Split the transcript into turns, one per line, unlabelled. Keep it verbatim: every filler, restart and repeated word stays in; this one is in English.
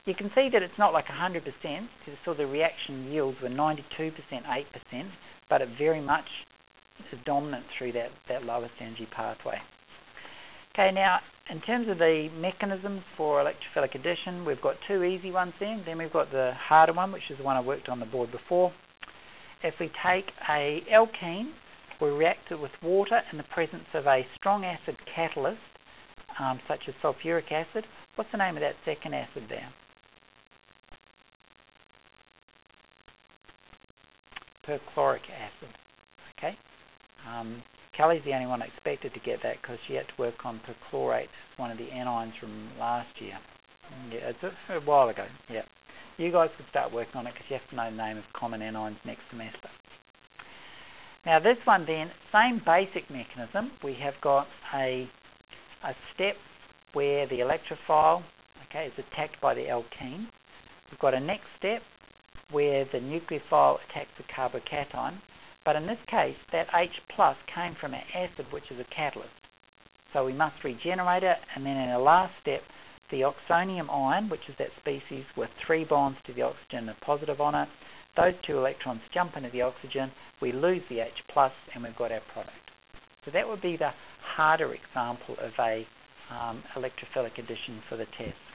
You can see that it's not like one hundred percent, so the reaction yields were ninety-two percent, eight percent, but it very much is dominant through that, that lowest energy pathway. Okay, now in terms of the mechanisms for electrophilic addition, we've got two easy ones then. Then we've got the harder one, which is the one I worked on the board before. If we take a alkene, we react it with water in the presence of a strong acid catalyst, um, such as sulfuric acid. What's the name of that second acid there? Perchloric acid. Okay. Um, Kelly's the only one expected to get that because she had to work on perchlorate, one of the anions from last year. Yeah, it's a, a while ago. Yeah. You guys could start working on it because you have to know the name of common anions next semester. Now this one then, same basic mechanism. We have got a, a step where the electrophile, okay, is attacked by the alkene. We've got a next step where the nucleophile attacks the carbocation. But in this case, that H plus came from an acid, which is a catalyst. So we must regenerate it, and then in the last step, the oxonium ion, which is that species with three bonds to the oxygen and a positive on it, those two electrons jump into the oxygen, we lose the H plus, and we've got our product. So that would be the harder example of a um, electrophilic addition for the test.